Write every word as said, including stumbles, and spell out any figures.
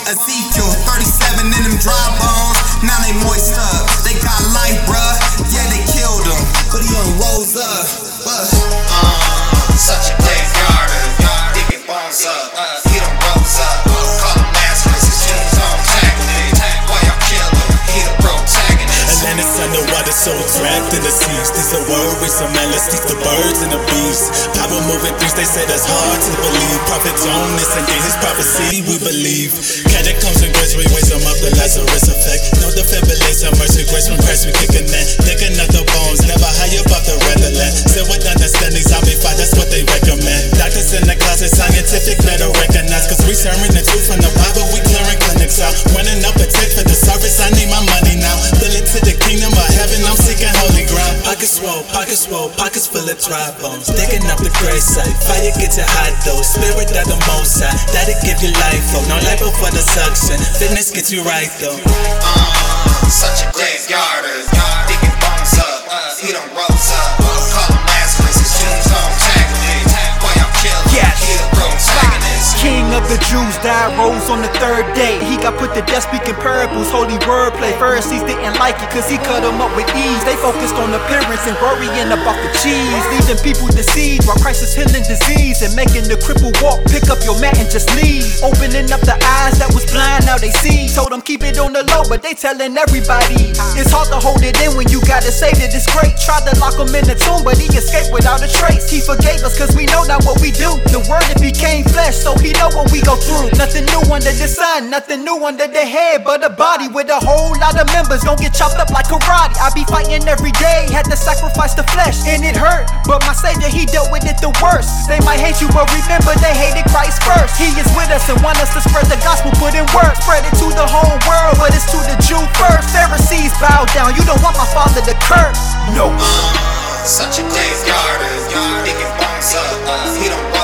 Ezekiel, thirty-seven in them dry bones, now they moist up. They got life, bruh, yeah, they killed him, but he done rose up. Uh, uh, such a graveyard, digging bones up. Uh, he done rose up. Call him Lazarus, his tombstone tackling. Why y'all kill him? He the protagonist. Atlantis underwater, so trapped in the seas. These are worries, some malice, teach the birds and the bees. Power moving things, they say that's hard to believe. Prophet Jonas and in his prophecy, we believe. Catacombs and grace, we raise them up, the Lazarus effect. No defibrillation, mercy, grace, when Christ we kicking that. Digging up the bones, never high above the redolent. Still with understanding, zombie fight, that's what they recommend. Doctors in the closet, scientific, better recognize. Cause we serving the truth from the Bible, we clearing clinics out. Running up a check for the service, I need my money now. Fill it to the kingdom of heaven, I'm seeking holy ground. Pockets swole, pockets swole, pockets full of dry bones. Digging up the grave site, fire get you hot though. Spirit of the most high, that'll give you life though. No life for the suction, fitness gets you right though. Uh, such a graveyard, digging bones up. He done rose up. Call him Lazarus, his tombstone tackling. Why y'all kill him? Yes. He the protagonist. King of the Jews died, rose on the third day. He got put to death speaking parables, holy wordplay. Pharisees didn't like it cause he cut them up with ease. They focused on appearance and worrying about the cheese, leaving people deceived while Christ is healing disease and making the cripple walk. Pick up your mat and just leave. Opening up the eyes that was blind, now they see. Told them keep it on the low, but they telling everybody. It's hard to hold it in when you gotta say that it's great. Tried to lock him in the tomb, but he escaped without a trace. He forgave us cause we know not what we do. The word it became flesh, so he know what we go through. Nothing new under the sun, nothing new under the head, but a body with a whole lot of members gon' get chopped up like karate. I be fighting every day, had to sacrifice the flesh, and it hurt, but my savior, he dealt with it the worst. They might hate you, but remember they hated Christ first. He is with us and want us to spread the gospel, put in work, spread it to the whole world, but it's to the Jew first. Pharisees bow down, you don't want my father to curse. No. Uh, such a graveyard, digging bones up. He don't